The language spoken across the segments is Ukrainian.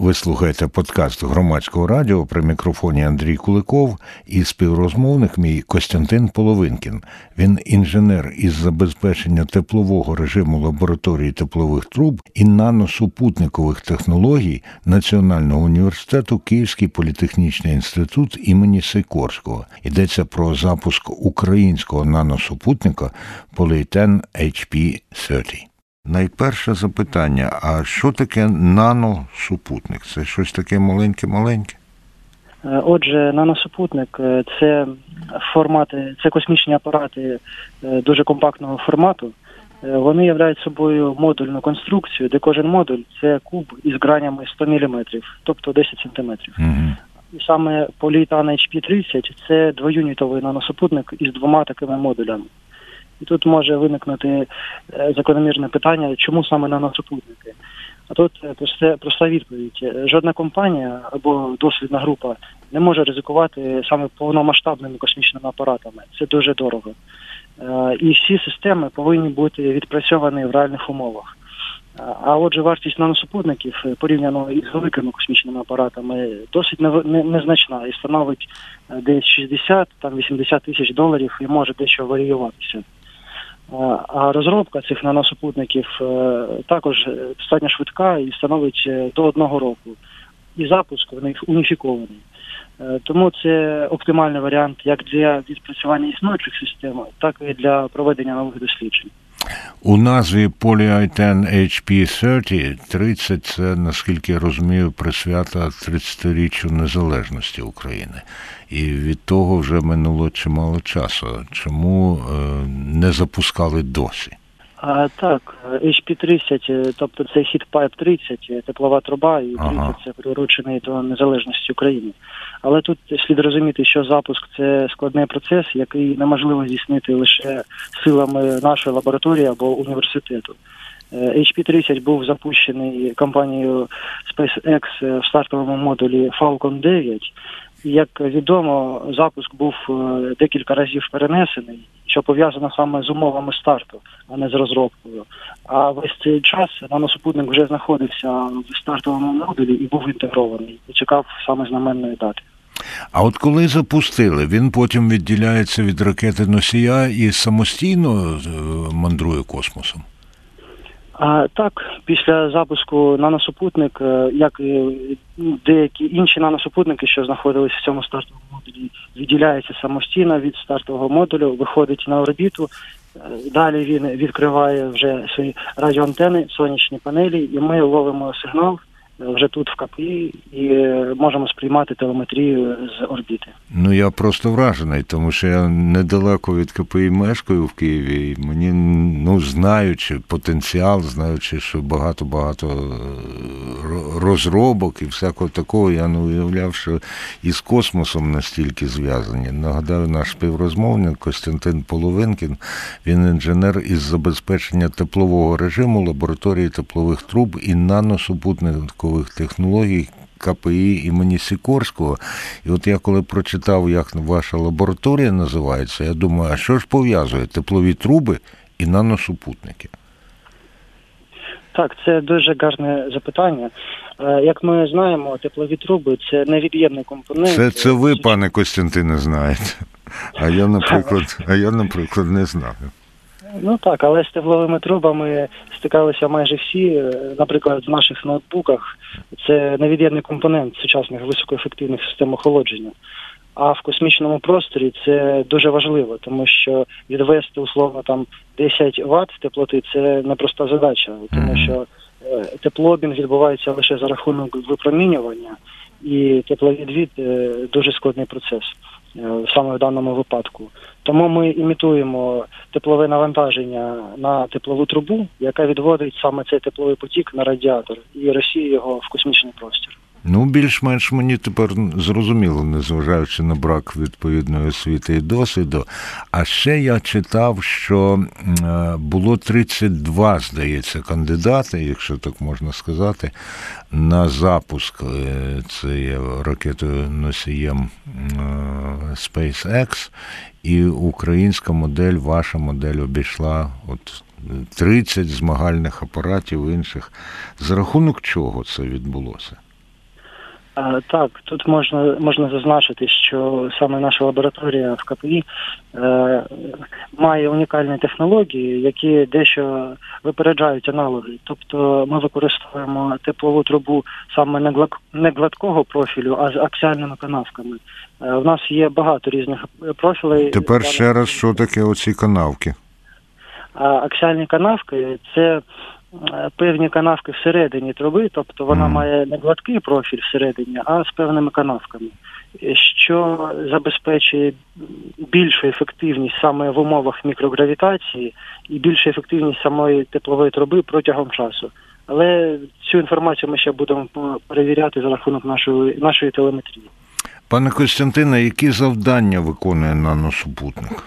Ви слухаєте подкаст Громадського радіо, при мікрофоні Андрій Куликов і співрозмовник мій Костянтин Половинкін. Він інженер із забезпечення теплового режиму лабораторії теплових труб і наносупутникових технологій Національного університету Київський політехнічний інститут імені Сікорського. Йдеться про запуск українського наносупутника Polyten HP-30. Найперше запитання, а що таке наносупутник? Це щось таке маленьке-маленьке? Отже, наносупутник – це космічні апарати дуже компактного формату. Вони являють собою модульну конструкцію, де кожен модуль – це куб із гранями 100 мм, тобто 10 см. Угу. І саме Polyten HP-30 – це двоюнітовий наносупутник із двома такими модулями. І тут може виникнути закономірне питання, чому саме наносупутники? А тут проста відповідь. Жодна компанія або дослідна група не може ризикувати саме повномасштабними космічними апаратами. Це дуже дорого. І всі системи повинні бути відпрацьовані в реальних умовах. А отже, вартість наносупутників порівняно із великими космічними апаратами досить незначна і становить десь 60-80 тисяч доларів і може дещо варіюватися. А розробка цих наносупутників також достатньо швидка і становить до 1 року. І запуск в них уніфікований. Тому це оптимальний варіант як для відпрацювання існуючих систем, так і для проведення нових досліджень. У назві Polyten HP-30, 30 – це, наскільки я розумію, присвята 30-річчю незалежності України. І від того вже минуло чимало часу. Чому не запускали досі? Так, HP-30, тобто це Heat-Pipe 30, теплова труба, і 30 – це приурочений до незалежності України. Але тут слід розуміти, що запуск – це складний процес, який неможливо здійснити лише силами нашої лабораторії або університету. HP-30 був запущений компанією SpaceX в стартовому модулі Falcon 9. І, як відомо, запуск був декілька разів перенесений, що пов'язано саме з умовами старту, а не з розробкою. А весь цей час наносупутник вже знаходився в стартовому модулі і був інтегрований, і чекав саме знаменної дати. А от коли запустили, він потім відділяється від ракети-носія і самостійно мандрує космосом? Так, після запуску наносупутник, як і деякі інші наносупутники, що знаходилися в цьому стартовому модулі, відділяється самостійно від стартового модулю, виходить на орбіту. Далі він відкриває вже свої радіоантени, сонячні панелі, і ми ловимо сигнал вже тут в КПІ і можемо сприймати телеметрію з орбіти. Ну, я просто вражений, тому що я недалеко від КПІ мешкаю в Києві, і мені, знаючи потенціал, знаючи, що багато розробок і всякого такого, я не уявляв, що із космосом настільки зв'язані. Нагадаю, наш співрозмовник Костянтин Половинкін, він інженер із забезпечення теплового режиму лабораторії теплових труб і наносупутникових технологій КПІ імені Сікорського. І от я коли прочитав, як ваша лабораторія називається, я думаю, а що ж пов'язує теплові труби і наносупутники? Так, це дуже гарне запитання. Як ми знаємо, теплові труби – це невід'ємний компонент. Це ви, пане Костянтине, знаєте. А я, наприклад, не знаю. Ну так, але з тепловими трубами стикалися майже всі. Наприклад, в наших ноутбуках це невід'ємний компонент сучасних високоефективних систем охолодження. А в космічному просторі це дуже важливо, тому що відвести, условно, 10 Вт теплоти – це непроста задача, тому що теплообмін відбувається лише за рахунок випромінювання, і тепловідвід – дуже складний процес саме в даному випадку. Тому ми імітуємо теплове навантаження на теплову трубу, яка відводить саме цей тепловий потік на радіатор і розсіює його в космічний простір. Більш-менш мені тепер зрозуміло, незважаючи на брак відповідної освіти і досвіду. А ще я читав, що було 32, здається, кандидати, якщо так можна сказати, на запуск цією ракетою-носієм SpaceX, і українська модель, ваша модель обійшла 30 змагальних апаратів інших. За рахунок чого це відбулося? Так, тут можна зазначити, що саме наша лабораторія в КПІ має унікальні технології, які дещо випереджають аналоги. Тобто ми використовуємо теплову трубу саме не гладкого профілю, а з аксіальними канавками. У нас є багато різних профілей. Тепер ще раз, що таке оці канавки? Аксіальні канавки – це певні канавки всередині труби, тобто вона має не гладкий профіль всередині, а з певними канавками, що забезпечує більшу ефективність саме в умовах мікрогравітації і більшу ефективність самої теплової труби протягом часу. Але цю інформацію ми ще будемо перевіряти за рахунок нашої телеметрії. Пане Костянтине, які завдання виконує наносупутник?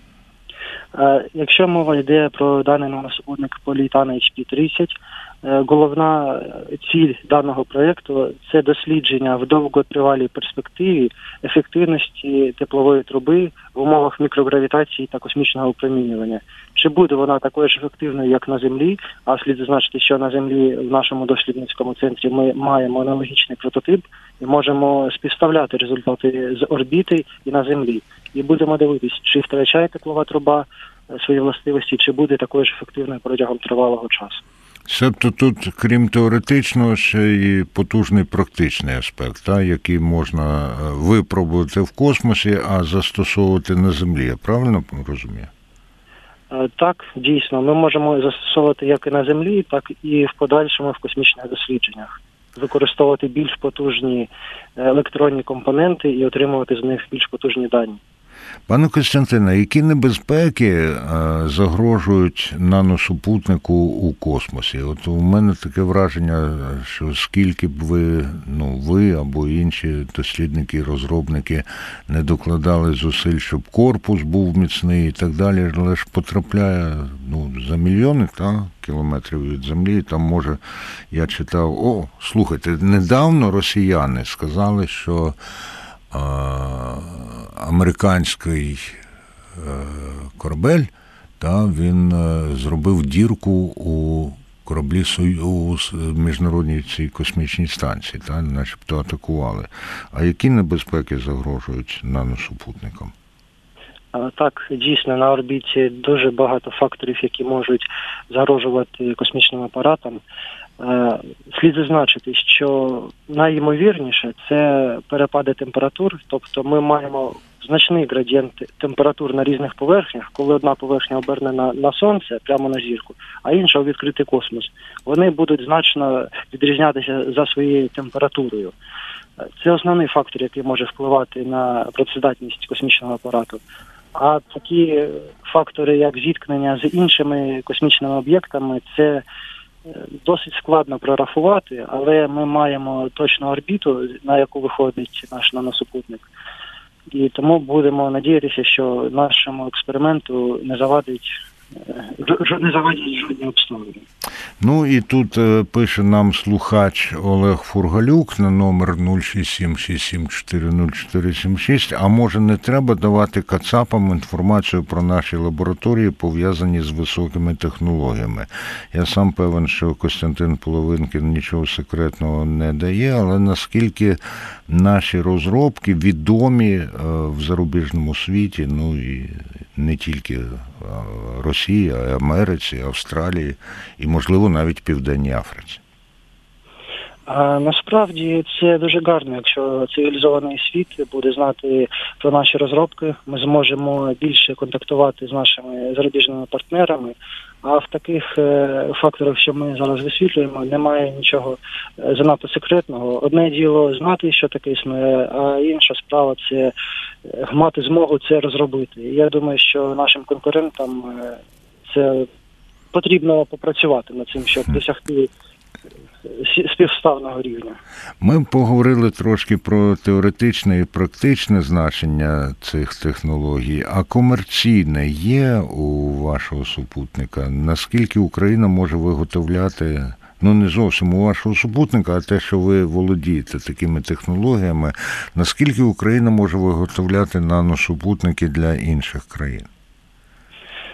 Якщо мова йде про даний наносупутник Поліетан HP-30, головна ціль даного проєкту – це дослідження в довготривалій перспективі ефективності теплової труби в умовах мікрогравітації та космічного опромінювання. Чи буде вона такою ж ефективною, як на Землі, а слід зазначити, що на Землі в нашому дослідницькому центрі ми маємо аналогічний прототип і можемо співставляти результати з орбіти і на Землі. І будемо дивитись, чи втрачає теплова труба свої властивості, чи буде такою ж ефективною протягом тривалого часу. Тобто тут, крім теоретичного, ще і потужний практичний аспект, який можна випробувати в космосі, а застосовувати на Землі. Я правильно розумію? Так, дійсно. Ми можемо застосовувати як і на Землі, так і в подальшому в космічних дослідженнях. Використовувати більш потужні електронні компоненти і отримувати з них більш потужні дані. Пане Костянтине, які небезпеки загрожують наносупутнику у космосі? От у мене таке враження, що скільки б ви або інші дослідники і розробники не докладали зусиль, щоб корпус був міцний і так далі, але ж потрапляє за мільйони кілометрів від Землі. Там, може, я читав, слухайте, недавно росіяни сказали, що американський корабель, він зробив дірку у кораблі у міжнародній цій космічній станції, начебто атакували. А які небезпеки загрожують наносупутникам? Так, дійсно, на орбіті дуже багато факторів, які можуть загрожувати космічним апаратам. Слід зазначити, що найімовірніше це перепади температур, тобто ми маємо значний градієнт температур на різних поверхнях, коли одна поверхня обернена на сонце, прямо на зірку, а інша у відкритий космос. Вони будуть значно відрізнятися за своєю температурою. Це основний фактор, який може впливати на працездатність космічного апарату. А такі фактори, як зіткнення з іншими космічними об'єктами, це досить складно прорахувати, але ми маємо точну орбіту, на яку виходить наш наносупутник. І тому будемо надіятися, що нашому експерименту не завадять жодні обставини. І тут пише нам слухач Олег Фургалюк на номер 06767400476. А може не треба давати кацапам інформацію про наші лабораторії, пов'язані з високими технологіями? Я сам певен, що Костянтин Половинкін нічого секретного не дає, але наскільки наші розробки відомі в зарубіжному світі, і не тільки Росії, а й Америці, Австралії і, можливо, навіть Південній Африці. Насправді це дуже гарно, якщо цивілізований світ буде знати про наші розробки, ми зможемо більше контактувати з нашими зарубіжними партнерами, а в таких факторах, що ми зараз висвітлюємо, немає нічого занадто секретного. Одне діло знати, що таке існує, а інша справа – це мати змогу це розробити. Я думаю, що нашим конкурентам це потрібно попрацювати над цим, щоб досягти співставного рівня. Ми поговорили трошки про теоретичне і практичне значення цих технологій, а комерційне є у вашого супутника? Наскільки Україна може виготовляти, не зовсім у вашого супутника, а те, що ви володієте такими технологіями, наскільки Україна може виготовляти наносупутники для інших країн?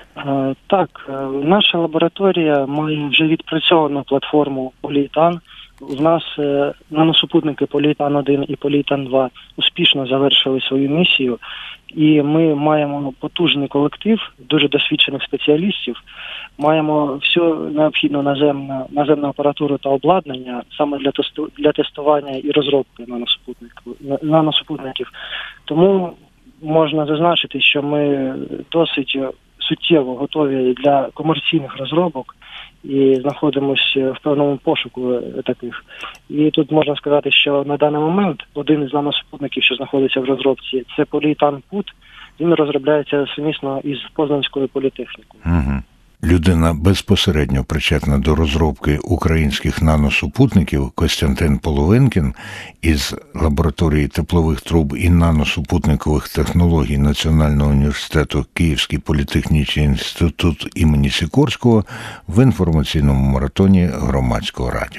Так, наша лабораторія має вже відпрацьовану платформу Поліетан. В нас наносупутники Полійтан-1 і Полійтан-2 успішно завершили свою місію, і ми маємо потужний колектив дуже досвідчених спеціалістів, маємо всю необхідну наземну апаратуру та обладнання саме для тестування і розробки наносупутників. Тому можна зазначити, що ми досить суттєво готові для комерційних розробок і знаходимося в певному пошуку таких. І тут можна сказати, що на даний момент один із наносупутників, що знаходиться в розробці, це Полійтан-ПУТ. Він розробляється сумісно із Познанською політехнікою. Угу. Людина безпосередньо причетна до розробки українських наносупутників Костянтин Половинкін із лабораторії теплових труб і наносупутникових технологій Національного університету Київський політехнічний інститут імені Сікорського в інформаційному маратоні Громадського радіо.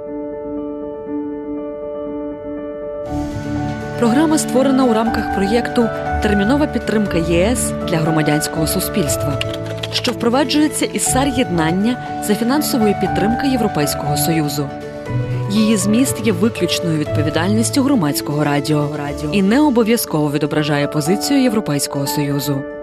Програма створена у рамках проєкту «Термінова підтримка ЄС для громадянського суспільства», що впроваджується із САР-єднання за фінансової підтримки Європейського Союзу. Її зміст є виключною відповідальністю Громадського радіо і не обов'язково відображає позицію Європейського Союзу.